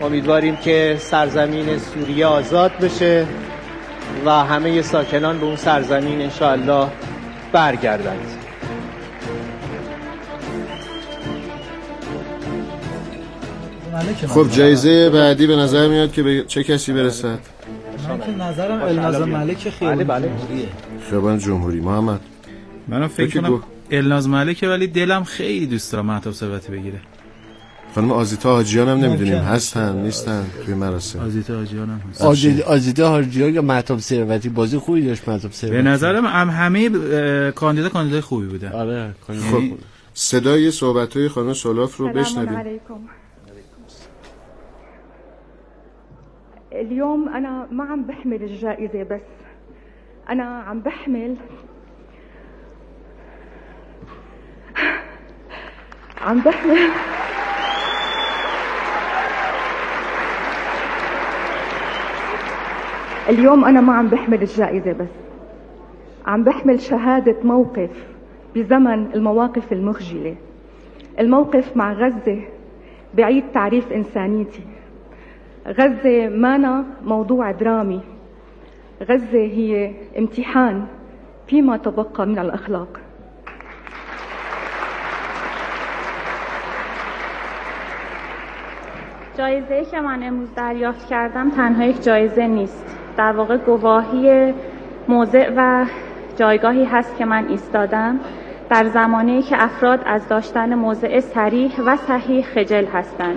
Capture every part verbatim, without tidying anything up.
امیدواریم که سرزمین سوریه آزاد بشه و همه ساکنان به اون سرزمین انشاءالله برگردند. خب جایزه بعدی به نظر میاد که به چه کسی برسد؟ من که نظرم الناز ملک خیابان جمهوریه. خیابان جمهوری. محمد منم فکر کنم الناز ملکه، ولی دلم خیلی دوست دارم مهتاب ثروتی بگیره. خانم آزیتا حاجیان هم نمیدونیم هستن نیستن توی مراسم. آزیتا حاجیان هم هستن. آزیتا آزیتا حاجیان یا مهتاب ثروتی بازی خوبی داشت مهتاب ثروتی. به نظرم هم همه کاندیدا کاندیدای خوبی بودن. آره. خب صدای صحبت‌های خانم سولاف رو بشنویم. اليوم أنا ما عم بحمل الجائزة، بس أنا عم بحمل عم بحمل اليوم أنا ما عم بحمل الجائزة، بس عم بحمل شهادة موقف بزمن المواقف المخجلة. الموقف مع غزة بعيد تعريف إنسانيتي. غزة مانا موضوع درامي، غزة هي امتحان فيما تبقى من الأخلاق. جایزه‌ای که من امروز دریافت کردم تنها یک جایزه نیست، در واقع گواهی موضع و جایگاهی هست که من ایستادم در زمانه‌ای که افراد از داشتن موضع صریح و صحیح خجل هستند.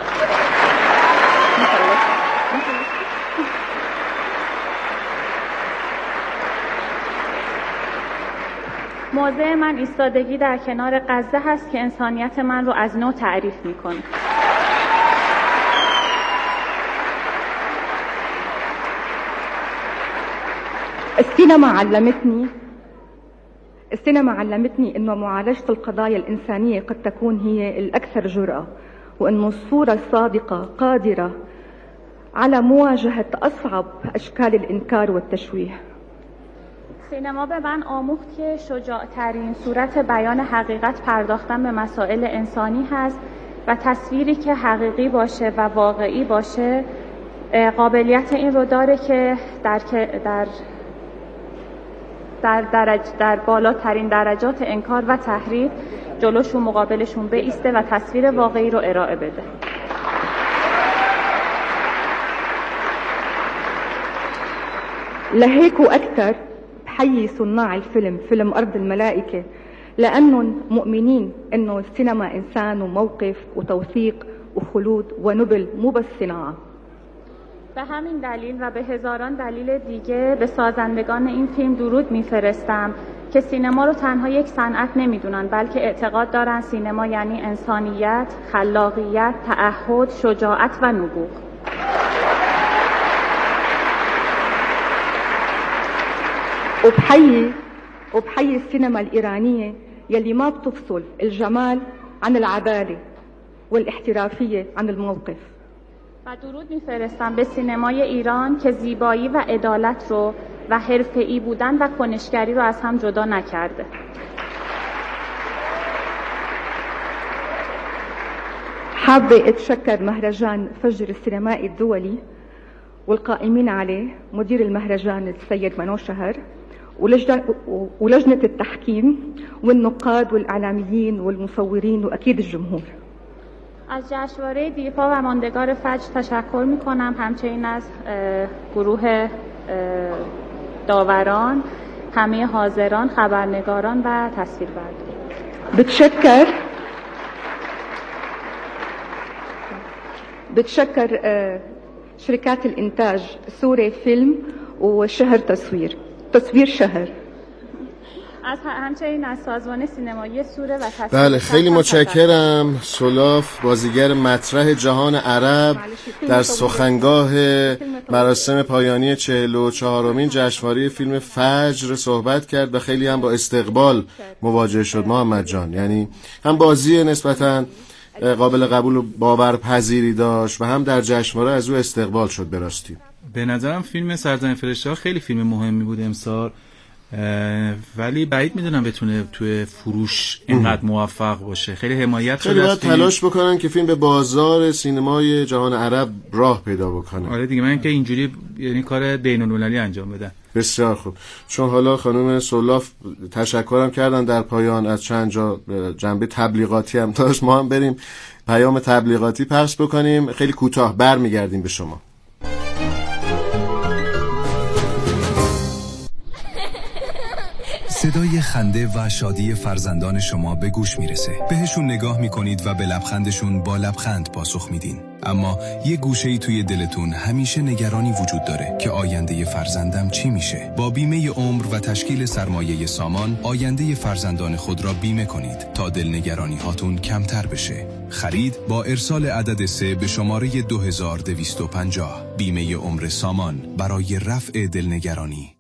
موضع من ایستادگی در کنار غزه هست که انسانیت من رو از نو تعریف میکنه. السينما علمتني السينما علمتني إنه معالجة القضايا الإنسانية قد تكون هي الأكثر جرأة، وإنه الصورة الصادقة قادرة على مواجهة أصعب أشكال الإنكار والتشويه. سینما به من آموخت که شجاع‌ترین صورت بیان حقیقت پرداختن به مسائل انسانی هست و تصویری که حقیقی باشه و واقعی باشه قابلیت این رو داره که در در در درج در بالاترین درجات انکار و تحریف جلوشون مقابلشون بایسته و تصویر واقعی رو ارائه بده. لهيك وأكثر بحيي صناع الفيلم فيلم أرض الملائكة، لأنهم مؤمنين إنه السينما إنسان وموقف وتوثيق وخلود ونبل، مو بس صناعة. به همین دلیل و به هزاران دلیل دیگه به سازندگان این فیلم درود میفرستم که سینما رو تنها یک صنعت نمیدونن، بلکه اعتقاد دارن سینما یعنی انسانیت، خلاقیت، تعهد، شجاعت و نبوغ. وبحيي وبحيي السينما الإيرانية يلي ما بتفصل الجمال عن العدالة والاحترافية عن الموقف. و درود میفرستم به سینمای ایران که زیبایی و عدالت رو و حرفه‌ای بودن و کنشگری رو از هم جدا نکرده. حابة اتشكر مهرجان فجر السينمائي الدولي والقائمين عليه، مدير المهرجان السيد منو شهر، ولجنة التحكيم والنقاد والإعلاميين والمصورين وأكيد الجمهور. از جشنواره دیپا و ماندگار فجر تشکر میکنم، همچنین از گروه داوران، همه حاضران، خبرنگاران و تصویربرداران. بتشكر بتشكر شركات الإنتاج سوري فيلم وشهر تصوير تصوير شهر. از همچنین از سازمان سینمایی سوره و تصویر. بله خیلی متشکرم. سولاف بازیگر مطرح جهان عرب در سخنگاه مراسم پایانی چهل و چهارمین جشنواره فیلم فجر صحبت کرد و خیلی هم با استقبال مواجه شد محمد جان، یعنی هم بازی نسبتاً قابل قبول و باورپذیری داشت و هم در جشنواره از او استقبال شد. براستی به نظرم فیلم سرزمین فرشته‌ها خیلی فیلم مهمی بود امسال. ولی بعید میدونم بتونه توی فروش اینقدر موفق باشه. خیلی حمایت شده، خیلی باید تلاش بکنن که فیلم به بازار سینمای جهان عرب راه پیدا بکنه. آره دیگه، من که اینجوری یعنی کار بین‌المللی انجام بدن. بسیار خوب. چون حالا خانم سولاف تشکرم کردن در پایان، از چند جا جنبه تبلیغاتی هم داشت، ما هم بریم پیام تبلیغاتی پخش بکنیم. خیلی کوتاه برمیگردیم به شما. صدای خنده و شادی فرزندان شما به گوش میرسه. بهشون نگاه میکنید و به لبخندشون با لبخند پاسخ میدین. اما یه گوشه‌ای توی دلتون همیشه نگرانی وجود داره که آینده فرزندم چی میشه. با بیمه عمر و تشکیل سرمایه سامان آینده فرزندان خود را بیمه کنید تا دلنگرانی هاتون کمتر بشه. خرید با ارسال عدد سه به شماره دو هزار و دویست و پنجاه. بیمه عمر سامان برای رفع دلنگرانی.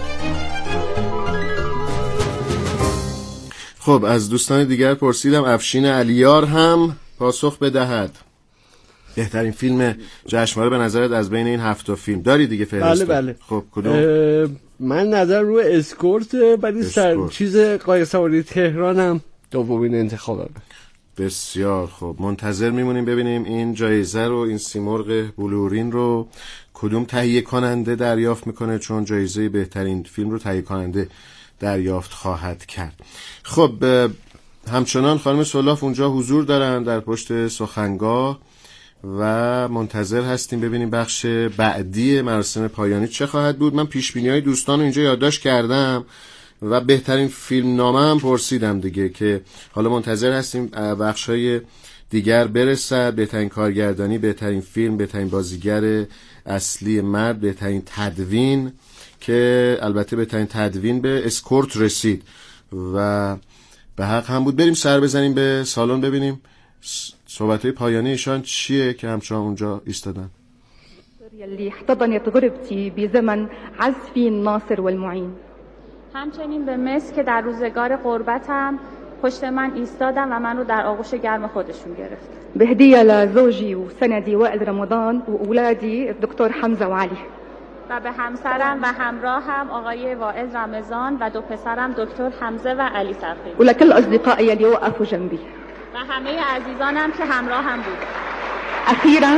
خب از دوستان دیگر پرسیدم افشین علیار هم پاسخ بدهد. بهترین فیلم جشنواره به نظرت از بین این هفت فیلم داری دیگه فهرست؟ بله بله. خب کدوم؟ من نظر رو اسکورت، ولی سر چیز قایق سواری تهرانم دومین انتخابم. بسیار خب، منتظر میمونیم ببینیم این جایزه رو، این سیمرغ بلورین رو کدوم تهیه کننده دریافت میکنه، چون جایزه بهترین فیلم رو تهیه کننده دریافت خواهد کرد. خب همچنان خانم سولاف اونجا حضور دارن در پشت سخنگاه و منتظر هستیم ببینیم بخش بعدی مراسم پایانی چه خواهد بود. من پیشبینی‌های دوستان رو اینجا یادداشت کردم و بهترین فیلم نامه هم پرسیدم دیگه، که حالا منتظر هستیم بخش‌های دیگر برسد. بهترین کارگردانی، بهترین فیلم، بهترین بازیگر اصلی مرد، بهترین تدوین، که البته بهترین تدوین به اسکورت رسید و به حق هم بود. بریم سر بزنیم به سالن ببینیم صحبت‌های پایانی ایشان چیه که همچنان اونجا ایستادن. اللي احتضنت غربتي بزمن عزفي الناصر والمعين. همچنین به مصر که در روزگار غربتم پشت من ایستادن و من رو در آغوش گرم خودشون گرفت. بهدیه لزوجي وسندي وائل رمضان واولادي الدكتور حمزه وعلي. و به همسرم و همراهم آقای وائل رمضان و دو پسرم دکتر حمزه و علی صفی. ولكل اصدقائي اللي وقفوا جنبي. و همه عزیزانم که همراهم بودند. اخیراً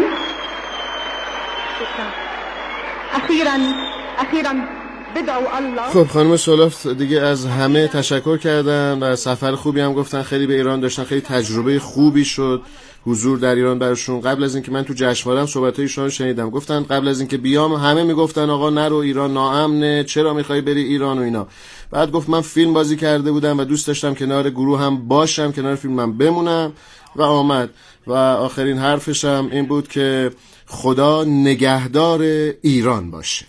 اخیراً اخیراً بدعوا الله. خب خانم سولاف دیگه از همه تشکر کردن و سفر خوبی هم گفتن، خیلی به ایران داشتن، خیلی تجربه خوبی شد حضور در ایران براشون. قبل از اینکه من تو جشنواره‌ام صحبت‌هایشون رو شنیدم، گفتن قبل از اینکه بیام همه میگفتن آقا نرو ایران، ناامنه، چرا میخوای بری ایران و اینا. بعد گفت من فیلم بازی کرده بودم و دوست داشتم کنار گروه هم باشم، کنار فیلمم بمونم و آمد. و آخرین حرفش هم این بود که خدا نگهدار ایران باشه.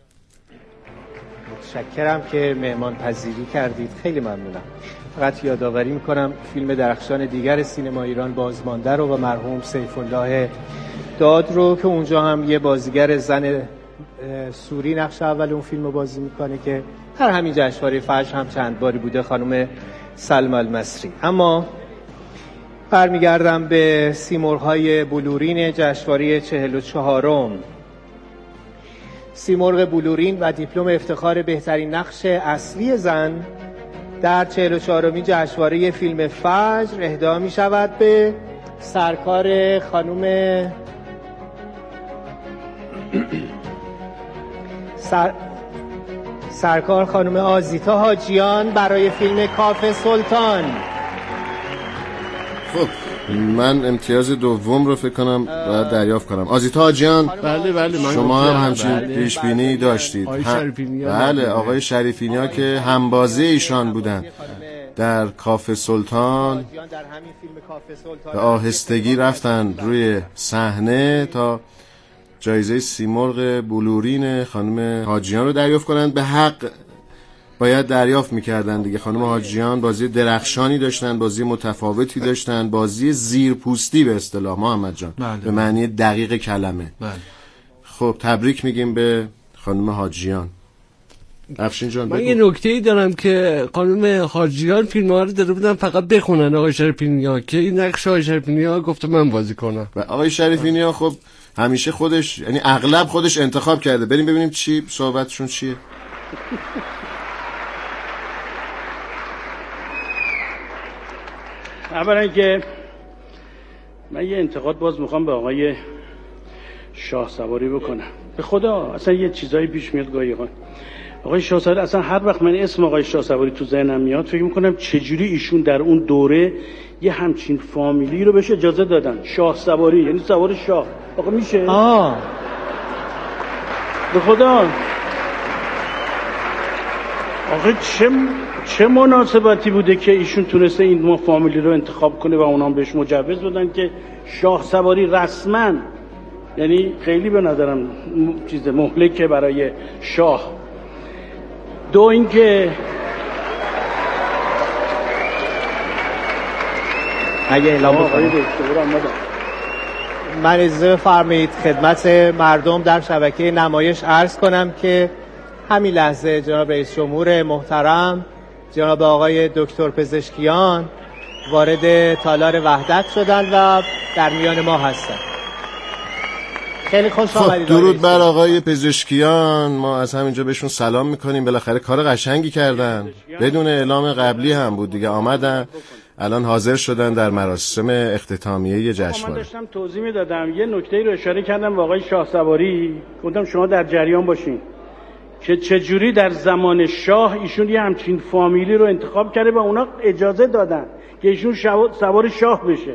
متشکرم که مهمان پذیری کردید، خیلی ممنونم. فقط یادآوری میکنم فیلم درخشان دیگر سینما ایران بازمانده رو و مرحوم سیف الله داد رو که اونجا هم یه بازیگر زن سوری نقش اول اون فیلم رو بازی میکنه که در همین جشنواره فجر هم چند باری بوده، خانم سلمى المصری. اما برمیگردم به سیمرغ‌های بلورین جشنواره چهل و چهارم. سیمرغ بلورین و دیپلم افتخار بهترین نقش اصلی زن در چهل و چهارمین جشنواره فیلم فجر اهدا می شود به سرکار خانم سر... سرکار خانم آزیتا حاجیان برای فیلم کاف سلطان. خب من امتیاز دوم رو فکر کنم باید دریافت کنم. آزیتا حاجیان، بله بله، شما هم همچین بله پیش بینی بله داشتید. آقای شریفینی ها بله آقای شریفینی ها که همبازی ایشان بودن در کاف سلطان به آهستگی رفتن روی صحنه تا جایزه سیمرغ بلورین خانم حاجیان رو دریافت کنند. به حق باید دریافت میکردن دیگه. خانم حاجیان بازی درخشانی داشتن، بازی متفاوتی داشتن، بازی زیرپوستی به اصطلاح محمد جان، بله به معنی دقیق کلمه. بله. خب تبریک میگیم به خانم حاجیان. افشین جان من یه نکته‌ای دارم که خانم حاجیان فیلم‌ها رو داده بودن فقط بخونن آقای شریفینیا، که این نقش آقای شریفینیا گفته من بازی کنم. و آقای شریفینیا خب همیشه خودش، یعنی اغلب خودش انتخاب کرده. بریم ببینیم چی صحبتشون چیه. اولا که من یه انتقاد باز میخوام به آقای شاه سواری بکنم. به خدا اصلا یه چیزایی پیش میاد گاهی اوقات. آقای شاه سواری اصلا هر وقت من اسم آقای شاه سواری تو ذهنم میاد فکر میکنم چجوری ایشون در اون دوره یه همچین فامیلی رو بهش اجازه دادن. شاه سواری یعنی سوار شاه. آقا میشه؟ آه به خدا آقا چه چه مناسبتی بوده که ایشون تونسته این ما فامیلی رو انتخاب کنه و اونا هم بهش مجوز بدن که شاه سواری رسما، یعنی خیلی به نظرم چیز مهلکه برای شاه. دو اینکه اگه اعلام بکنم من اجازه بفرمایید خدمت مردم در شبکه نمایش عرض کنم که همین لحظه جناب رئیس جمهور محترم جناب آقای دکتر پزشکیان وارد تالار وحدت شدند و در میان ما هستند. خیلی خوش آمدید. خب درود بر آقای پزشکیان. ما از همینجا بهشون سلام میکنیم. بالاخره کار قشنگی کردن، بدون اعلام قبلی هم بود دیگه، آمدن الان حاضر شدن در مراسم اختتامیه جشنواره. من داشتم توضیح میدادم، یه نکته‌ای رو اشاره کردم به آقای شاه سواری، گفتم شما در جریان باشین که چجوری در زمان شاه ایشون یه همچین فامیلی رو انتخاب کرده و اونا اجازه دادن که ایشون سوار شاه بشه.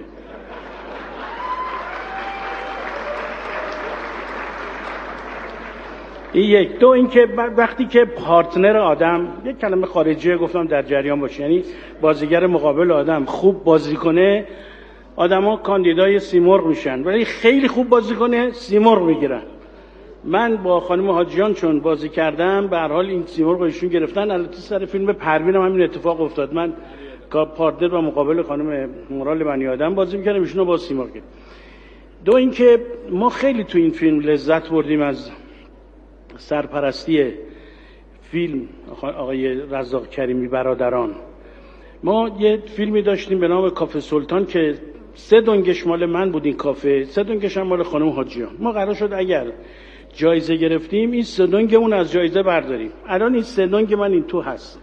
این یک. دو اینکه وقتی که پارتنر آدم، یک کلمه خارجیه گفتم در جریان باشه، یعنی بازیگر مقابل آدم خوب بازی کنه، آدما کاندیدای سیمرغ میشن، ولی خیلی خوب بازی کنه سیمرغ میگیرن. من با خانم حاجیان چون بازی کردم به هر حال این سیمرغ ایشون گرفتن. البته سر فیلم پروین هم همین اتفاق افتاد. من پارتنر و مقابل خانم مورال بنی آدم بازی میکردم، ایشونو با سیمرغ گرفت. دو اینکه ما خیلی تو این فیلم لذت بردیم از سرپرستی فیلم آقای رزاق کریمی برادران. ما یه فیلمی داشتیم به نام کافه سلطان که سه دنگش مال من بود، این کافه سه دنگش هم مال خانم حاجیان. ما قرار شد اگر جایزه گرفتیم این سه دنگمون از جایزه برداریم. الان این سه دنگ من این تو هست.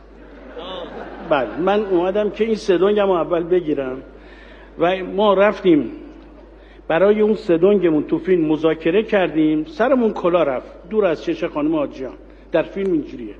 بله من اومدم که این سه دنگم اول بگیرم و ما رفتیم برای اون سه دنگمون تو فیلم مذاکره کردیم، سرمون کلا رفت دور از چش خانم حاجیان. در فیلم اینجوریه.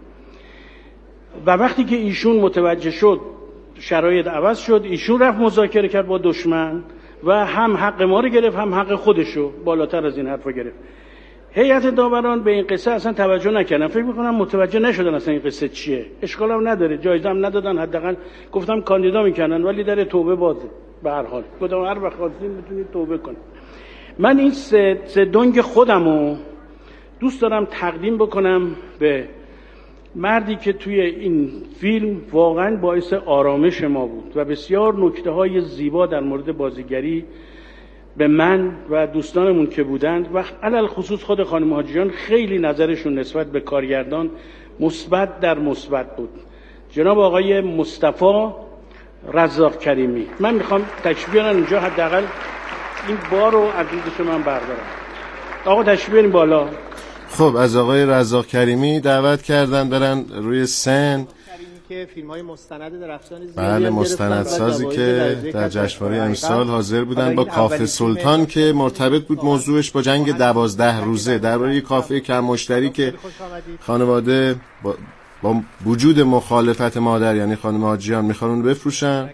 و وقتی که ایشون متوجه شد شرایط عوض شد، ایشون رفت مذاکره کرد با دشمن و هم حق ما رو گرفت هم حق خودشو، بالاتر از این حرفا گرفت. هیئت داوران به این قصه اصلا توجه نکردن، فکر میکنم متوجه نشدن اصلا این قصه چیه. اشکال هم نداره، جایزه هم ندادن، حداقل گفتم کاندیدا میکنن ولی در توبه بازه. به هر حال گفتم هر وقت خواستین میتونید توبه کنید. من این سه, سه دنگ خودمو دوست دارم تقدیم بکنم به مردی که توی این فیلم واقعا باعث آرامش ما بود و بسیار نکته‌های زیبا در مورد بازیگری به من و دوستانمون که بودند و علل خصوص خود خانم حاجیان خیلی نظرشون نسبت به کارگردان مثبت در مثبت بود. جناب آقای مصطفی رزاق کریمی. من میخوام تشریف بیارن اینجا، حداقل این بار رو از دوش من بردارم. آقا تشریف بیارین بالا. خب از آقای رزاق کریمی دعوت کردن برن روی سن که فیلم‌های مستند درخشان زیادی بله مستندسازی که در جشنواره امسال حاضر بودن با کافه سلطان که مرتبط بود موضوعش با جنگ دوازده روزه، درباره کافه کم مشتری که خانواده با, با وجود مخالفت مادر یعنی خانم حاجیان میخوان اون بفروشن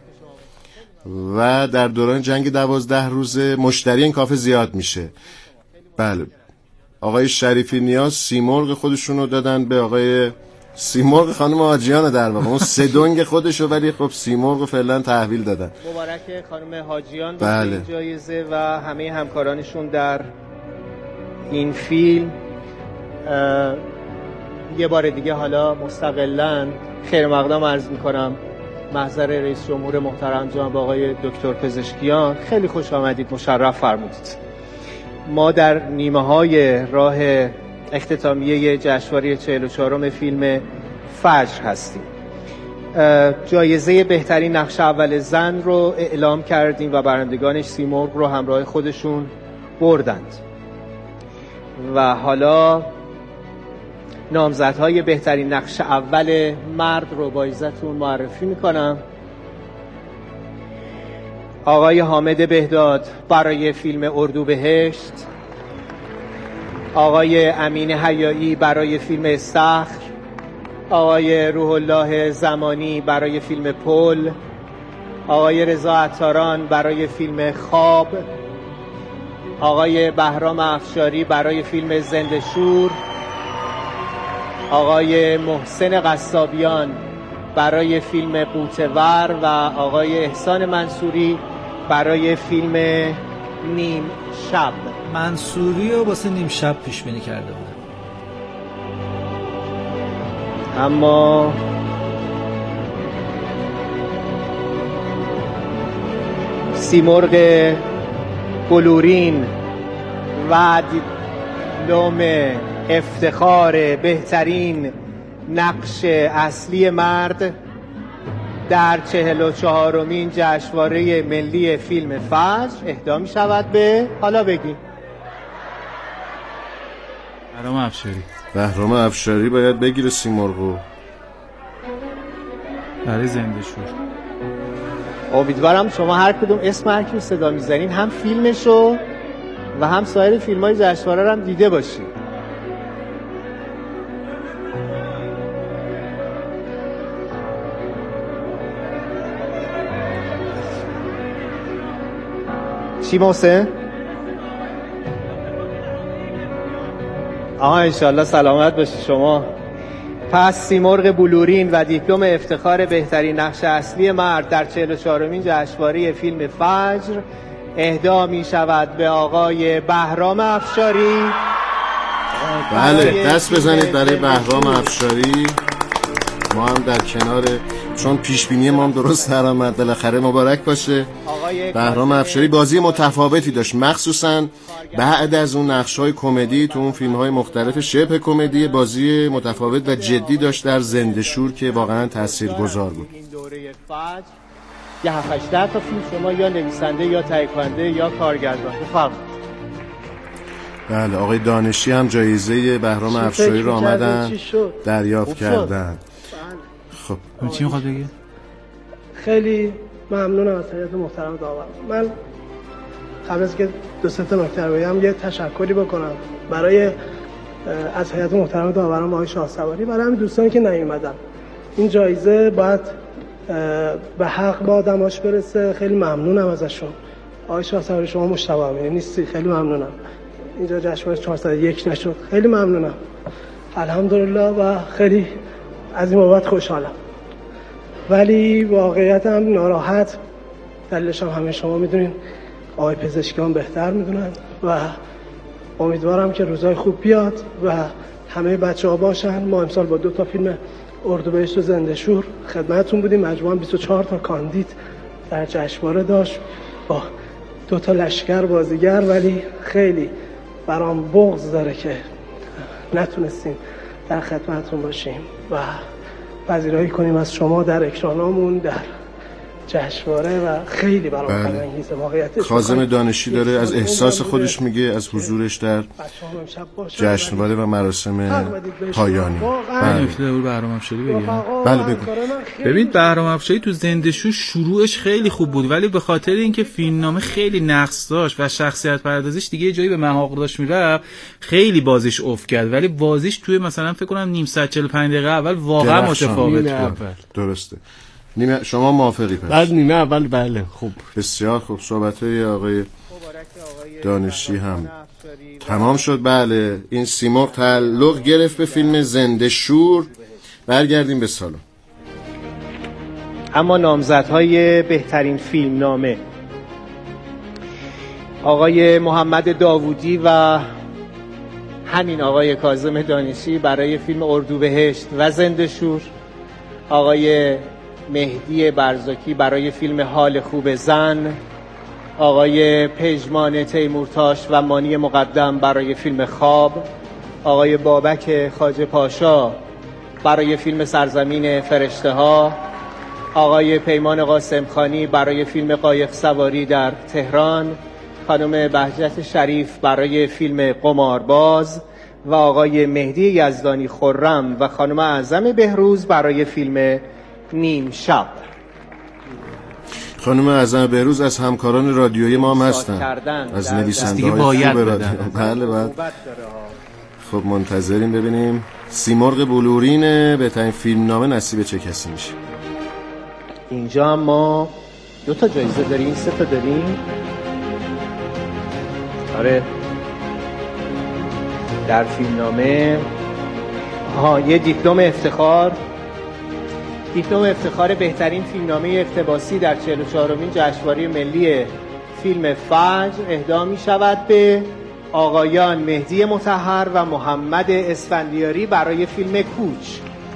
و در دوران جنگ دوازده روزه مشتری این کافه زیاد میشه. بله آقای شریفی نیاز سیمرغ خودشونو دادن به آقای سیمرغ خانم حاجیان، در واقع اون سه دنگ خودشو ولی خب سیمرغ فعلا تحویل دادن. مبارک خانم حاجیان به بله. این جایزه و همه همکارانشون در این فیلم. یه بار دیگه حالا مستقلاً خیر مقدم عرض میکنم محضر رئیس جمهور محترم جناب آقای دکتر پزشکیان. خیلی خوش آمدید، مشرف فرمودید. ما در نیمه های راه اختتامیه جشنواره چهل و چهارم فیلم فجر هستیم. جایزه بهترین نقش اول زن رو اعلام کردیم و برندگانش سیمرغ رو همراه خودشون بردند و حالا نامزدهای بهترین نقش اول مرد رو با عزتون معرفی میکنم. آقای حامد بهداد برای فیلم اردوبهشت، آقای امین حیایی برای فیلم استخر، آقای روح الله زمانی برای فیلم پل، آقای رضا عطاران برای فیلم خواب، آقای بهرام افشاری برای فیلم زنده شور، آقای محسن قصابیان برای فیلم قوطه‌ور و آقای احسان منصوری برای فیلم نیم شب. منصوری رو واسه نیم شب پیش بینی کرده بودم، اما سیمرغ بلورین و دیپلم افتخار بهترین نقش اصلی مرد در چهل و چهارمین جشنواره ملی فیلم فجر اهدا می شود به، حالا بگی بهرام افشاری. بهرام افشاری باید بگیره سیمرغو برای زنده شور. امیدوارم شما هر کدوم اسم هر کی صدا میزنین هم فیلمشو و هم سایر فیلم‌های جشنواره رو هم دیده باشین. چی محسن؟ آها انشالله سلامت باشی شما. پس سیمرغ بلورین و دیپلم افتخار بهترین نقش اصلی مرد در چهل و چهارمین جشنواره فیلم فجر اهدا می شود به آقای بهرام افشاری. بله دست بزنید برای بهرام افشاری. ما هم در کنار، چون پیشبینی ما هم درست در آمد، بالاخره مبارک باشه. بهرام افشاری بازی متفاوتی داشت، مخصوصا بعد از اون نقش‌های کمدی تو اون فیلم‌های مختلف شبه کمدی، بازی متفاوت و جدی داشت در زنده شور که واقعا تاثیرگذار بود. یه هفت هشت تا فیلم شما یا نویسنده یا تهیه کننده یا کارگردان. بفرمایید. بله آقای دانشی هم جایزه بهرام افشاری رو آمدن دریافت کردن. خب چی میخواد بگه؟ خیلی ممنونم از هیئت محترم داور. من قبل از که دو سه تا نکته رو بگم یه تشکری بکنم برای از هیئت محترم داوران آقای شاهسواری، برای همین دوستانی که نیومدن. این جایزه باید به حق با آدماش برسه. خیلی ممنونم ازشون. آقای شاهسواری شما مشتاق امینی نیستی، خیلی ممنونم. اینجا جشنواره چهارصد و یک نشد، خیلی ممنونم. الحمدلله و خیلی از این بابت خوشحالم. ولی واقعیت هم ناراحت، دلیلش هم همه شما میدونین، آقای پزشکیان بهتر میدونن و امیدوارم که روزای خوب بیاد و همه بچه ها باشن. ما امسال با دو تا فیلم اردوبهشت و زنده شور خدمتتون بودیم، مجموعاً بیست و چهار تا کاندید در جشنواره داشت با دو تا لشکر بازیگر، ولی خیلی برام بغض داره که نتونستیم در خدمتتون باشیم و پذیرایی کنیم از شما در اکرانامون در جشنواره و خیلی برام غم انگیزه واقعیتش. کاظم دانشی داره از احساس خودش میگه، از حضورش در جشنواره و مراسم پایانی. بله نکته بهرام افشاری بگم. بله بگو. ببین بهرام افشاری تو زنده شور شروعش خیلی خوب بود، ولی به خاطر اینکه فیلمنامه خیلی نقص داشت و شخصیت پردازیش دیگه یه جایی به محاق داشت میرفت، خیلی بازیش افت کرد. ولی بازیش توی مثلا فکر کنم نیم ساعت چهل و پنج دقیقه اول واقعا متفاوت بود. درسته. نیمه شما موافقی پس؟ بعد نیمه اول بله خوب، بسیار خوب. صحبت‌های آقای دانشی هم تمام شد. بله این سیمرغ تعلق گرفت به فیلم زنده شور. برگردیم به سالن. اما نامزدهای بهترین فیلم نامه آقای محمد داوودی و همین آقای کاظم دانشی برای فیلم اردوبهشت و زنده شور، آقای مهدی برزاکی برای فیلم حال خوب زن، آقای پژمان تیمورتاش و مانی مقدم برای فیلم خواب، آقای بابک خواجه پاشا برای فیلم سرزمین فرشته ها، آقای پیمان قاسم خانی برای فیلم قایق سواری در تهران، خانم بهجت شریف برای فیلم قمارباز و آقای مهدی یزدانی خرم و خانم اعظم بهروز برای فیلم نیم شب. خانم اعظم بهروز از همکاران رادیویی ما هم هستن، از نویسنده‌های خوب رادیو. بله بله. خب منتظریم ببینیم سیمرغ بلورین بهترین فیلمنامه نصیب چه کسی میشه. اینجا هم ما دو تا جایزه داریم، سه تا داریم. آره در فیلمنامه ها یه دیپلم افتخار دیپلم افتخار بهترین فیلمنامه اقتباسی در چهل و چهارمین جشنواره ملی فیلم فجر اهدا می شود به آقایان مهدی مطهر و محمد اسفندیاری برای فیلم کوچ.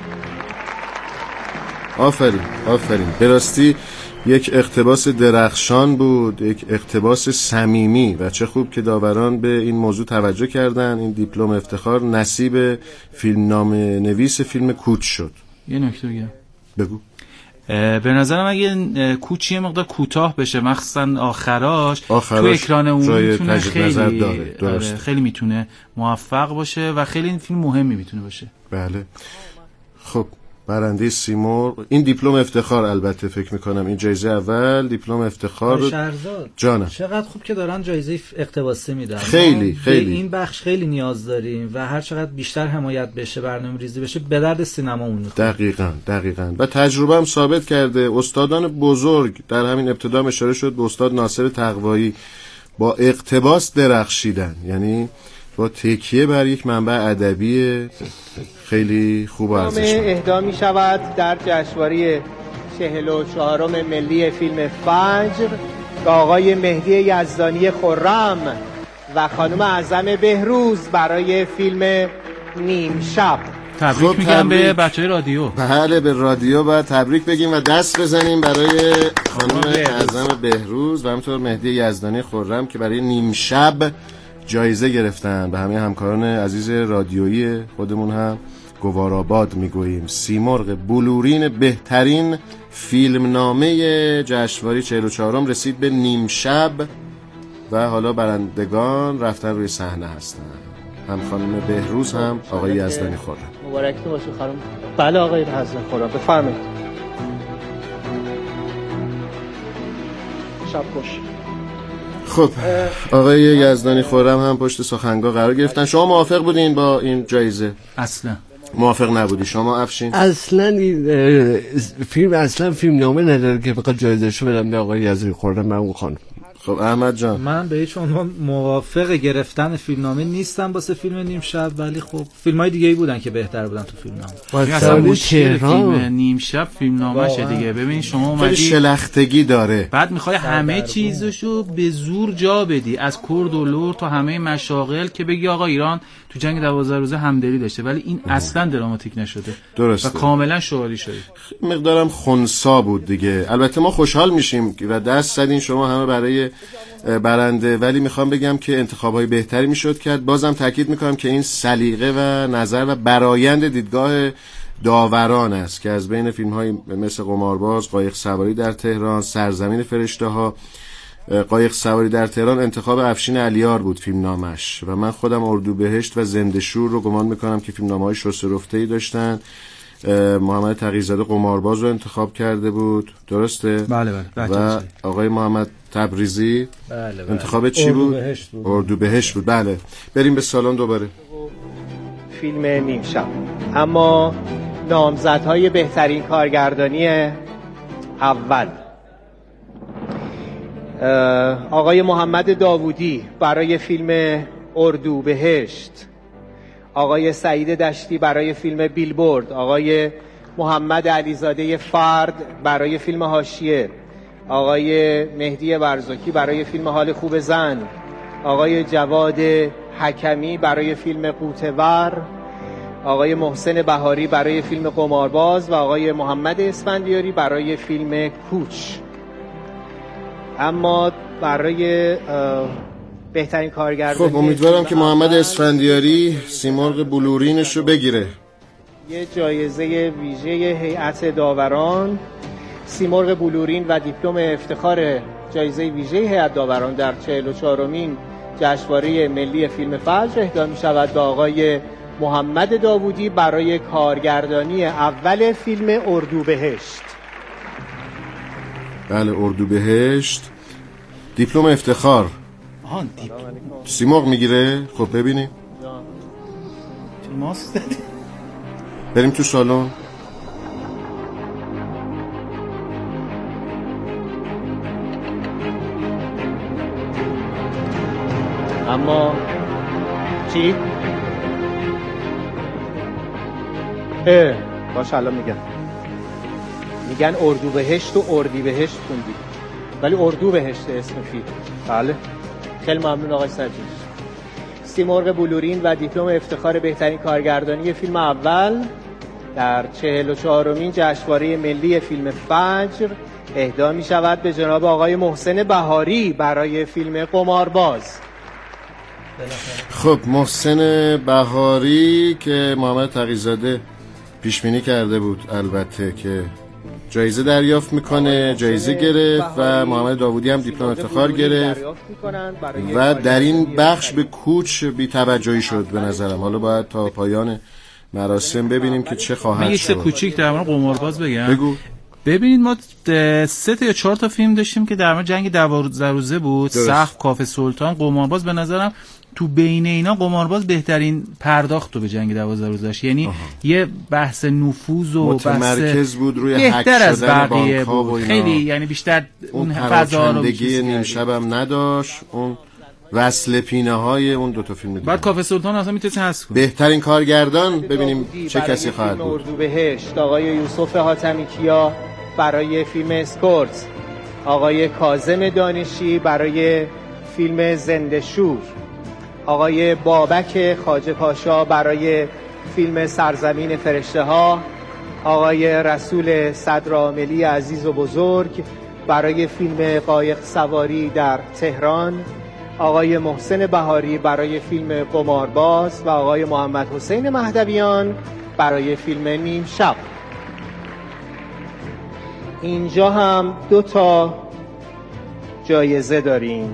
آفرین آفرین، به راستی یک اقتباس درخشان بود، یک اقتباس صمیمی و چه خوب که داوران به این موضوع توجه کردن. این دیپلم افتخار نصیب فیلمنامه نویس فیلم کوچ شد. یه نکته بگم. بگو. به نظرم اگه کوچی مقدار کوتاه بشه مخصوصا آخراش, آخراش تو اکران عمومی میتونه خیلی داره. خیلی میتونه موفق باشه و خیلی این فیلم مهمی میتونه باشه. بله. خب برنده سیمرغ این دیپلم افتخار، البته فکر میکنم این جایزه اول دیپلم افتخار. شهرزاد جانم چقدر خوب که دارن جایزه اقتباسی میدن. خیلی خیلی این بخش خیلی نیاز داریم و هر چقدر بیشتر حمایت بشه، برنامه‌ریزی بشه، به درد سینمامون میخوره. دقیقاً دقیقاً و تجربه هم ثابت کرده. استادان بزرگ در همین ابتدا اشاره شد به استاد ناصر تقوایی، با اقتباس درخشیدن، یعنی با تکیه بر یک منبع ادبی خیلی خوب و ارزشمند. اهدا می شود در جشنواره چهل و چهارم ملی فیلم فجر به آقای مهدی یزدانی خرم و خانم اعظم بهروز برای فیلم نیم شب. تبریک خب میگم به بچهای رادیو. بله به رادیو باید تبریک بگیم و دست بزنیم برای خانم اعظم بهروز و همینطور مهدی یزدانی خرم که برای نیم شب جایزه گرفتن. به همه همکاران عزیز رادیویی خودمون هم گواراباد میگوییم. سیمرغ بلورین بهترین فیلمنامه جشنواره چهل و چهارم رسید به نیم شب و حالا برندگان رفتن روی صحنه هستن، هم خانم بهروز هم آقای یزدانی خرم. مبارک باشه خانم. بله آقای یزدانی خرم بفرمایید. شب خوش. خب آقای یزدانی خرم هم پشت سخنگاه قرار گرفتن. شما موافق بودین با این جایزه؟ اصلا موافق نبودی شما افشین؟ اصلا این فیلم اصلا فیلم نامه نداره که فقط جایزه شو بدم به آقای یزدانی خرم و اون خانم. خب احمد جان، من به هیچ عنوان موافق گرفتن فیلمنامه نیستم واسه فیلم نیم شب، ولی خب فیلم‌های دیگه‌ای بودن که بهتر بودن تو فیلمنامه. اصلا مشکل فیلم نیم شب فیلمنامه‌شه دیگه. ببین شما اومدی شلختگی داره، بعد می‌خوای همه چیزشو به زور جا بدی، از کرد و لور تا همه مشاغل که بگی آقا ایران تو جنگ دوازده روزه همدلی داشته، ولی این اصلا دراماتیک نشده. درسته. و کاملا شعاری شده. مقدارم خنثی بود دیگه. البته ما خوشحال میشیم و دست زدین شما همه برای برنده، ولی میخوام بگم که انتخابای بهتری میشد کرد. بازم تاکید میکنم که این سلیقه و نظر و برآیند دیدگاه داوران است که از بین فیلم‌های مثل قمارباز، قایق سواری در تهران، سرزمین فرشته‌ها، قایق سواری در تهران انتخاب افشین علیار بود فیلمنامش و من خودم اردوبهشت و زنده شور رو گمان میکنم که فیلمنامه‌های شست‌ورفته‌ای داشتن. محمد تقی‌زاده قمارباز رو انتخاب کرده بود، درسته؟ بله بله. و آقای محمد تبریزی بله بله. انتخاب چی بود؟ بود. اردوبهشت بود. بله بریم به سالن دوباره. فیلم نیم شب. اما نامزدهای بهترین کارگردانی اول: آقای محمد داوودی برای فیلم اردوبهشت، آقای سعید دشتی برای فیلم بیلبورد، آقای محمد علیزاده فرد برای فیلم حاشیه، آقای مهدی برزوکی برای فیلم حال خوب زن، آقای جواد حکمی برای فیلم قوطه‌ور، آقای محسن بهاری برای فیلم قمارباز و آقای محمد اسفندیاری برای فیلم کوچ. اما برای بهترین کارگردانی خب امیدوارم که محمد اسفندیاری سیمرغ بلورینش رو بگیره. یه جایزه ویژه هیئت داوران، سیمرغ بلورین و دیپلم افتخار جایزه ویژه هیئت داوران در چهل و چهارمین جشنواره ملی فیلم فجر اهدا می شود به آقای محمد داوودی برای کارگردانی اول فیلم اردوبهشت. بله اردوبهشت. دیپلم افتخار آهان دیپلم سیمرغ میگیره. خب ببینیم ماست بریم تو سالن. اما چی؟ اه باشه الان میگم. میگن اردوبهشت و اردیبهشت خوندی ولی اردوبهشت اسم فیلم. بله خیلی ممنون آقای سجید. سیمرغ بلورین و دیپلم افتخار بهترین کارگردانی فیلم اول در چهل و چهارمین جشنواره ملی فیلم فجر اهدا می شود به جناب آقای محسن بهاری برای فیلم قمارباز. خب محسن بهاری که محمد تقی‌زاده پیش بینی کرده بود البته که جایزه دریافت میکنه، جایزه گرفت و محمد داوودی هم دیپلم افتخار گرفت و در این بخش به کوچ بی توجهی شد به نظرم. حالا باید تا پایان مراسم ببینیم که چه خواهد من شد. یه کوچیک در مورد قمارباز بگم. بگو. ببینید ما سه تا یا چهار تا فیلم داشتیم که در مورد جنگ دوازده روزه بود. سقف، کاف سلطان، قمارباز. به نظرم تو بین اینا قمارباز بهترین پرداخت تو به جنگ دوازده روزش، یعنی آها. یه بحث نفوذ و متمرکز بود روی بهتر هک از شدن بقیه بود. بود. خیلی یعنی بیشتر اون فضا رو نیم شبم نداشت، اون وصل پینه های اون دو تا فیلم دیگه. بعد کاف سلطان اصلا میتونه حذف کنه. بهترین کارگردان ببینیم چه کسی خواهد بود. اردوبهشت آقای یوسف حاتمی کیا برای فیلم اسکورت، آقای کاظم دانشی برای فیلم زنده شور، آقای بابک خواجه پاشا برای فیلم سرزمین فرشته ها، آقای رسول صدرعاملی عزیز و بزرگ برای فیلم قایق سواری در تهران، آقای محسن بهاری برای فیلم قمارباز و آقای محمد حسین مهدویان برای فیلم نیم شب. اینجا هم دو تا جایزه داریم.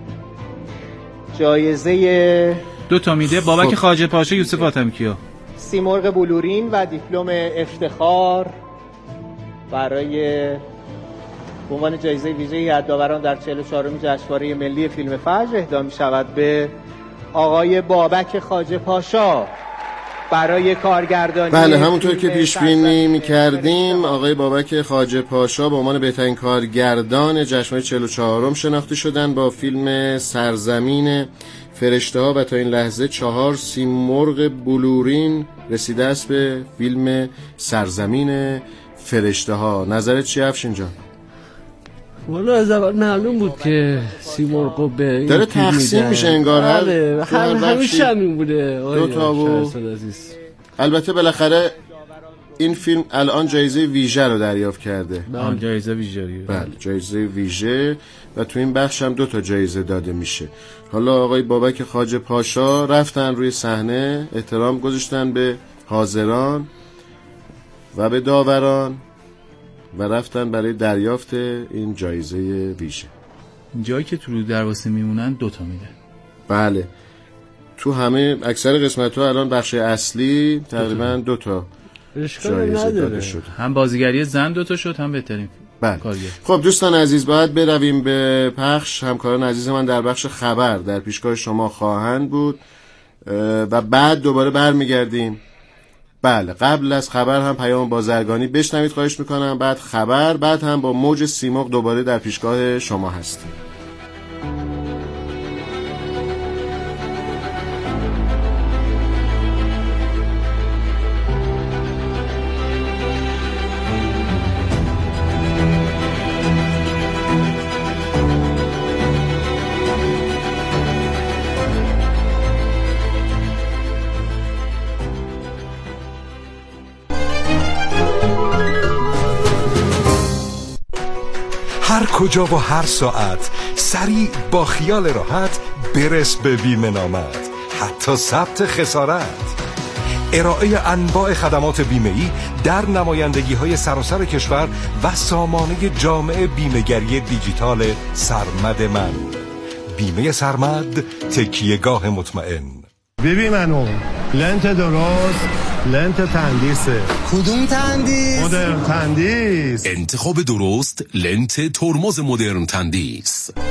جایزه دو تا میده بابک خواجه پاشا، یوسف حاتمی کیا. سیمرغ بلورین و دیپلم افتخار برای به عنوان جایزه ویژه یادآوران در چهل و چهارمین جشنواره ملی فیلم فجر اهدا می شود به آقای بابک خواجه پاشا برای کارگردانی. بله همونطور که پیش بینی می‌کردیم آقای بابک خواجه پاشا به عنوان بهترین کارگردان جشنواره چهل و چهارم شناخته شدن با فیلم سرزمین فرشته ها و تا این لحظه چهار سیمرغ بلورین رسیده است به فیلم سرزمین فرشته ها. نظرت چی افشین جان؟ والا از اول معلوم بود که سیمرغو به این داره تقسیم میشه انگار. هر هر همیشه همین بوده دو تا بود. البته بالاخره این فیلم الان جایزه ویژه رو دریافت کرده. بله جایزه ویژه. بله جایزه ویژه و تو این بخش هم دو تا جایزه داده میشه. حالا آقای بابک خواجه پاشا رفتن روی صحنه، احترام گذاشتن به حاضران و به داوران و رفتن برای دریافت این جایزه ویژه. جایی که تو دروازه میمونن دوتا میده. بله تو همه اکثر قسمت ها الان بخش اصلی تقریبا دوتا جایزه داده شد. هم بازیگری زن دوتا شد هم بهترین کارگر. خب دوستان عزیز باید برویم به پخش. همکاران عزیز من در بخش خبر در پیشگاه شما خواهند بود و بعد دوباره برمیگردیم. بله قبل از خبر هم پیام بازرگانی بشنوید خواهش میکنم، بعد خبر، بعد هم با موج سیمرغ دوباره در پیشگاه شما هستیم. هر کجا و هر ساعت سریع با خیال راحت برس به بیمه نامت، حتی ثبت خسارت. ارائه انواع خدمات بیمه‌ای در نمایندگی‌های سراسر کشور و سامانه جامع بیمه‌گری دیجیتال سرمد من. بیمه سرمد، تکیهگاه مطمئن. ببین منو لنت درست لنت تندیسه. کدوم تندیس؟ مدرن تندیس. انتخاب درست لنت ترمز مدرن تندیس.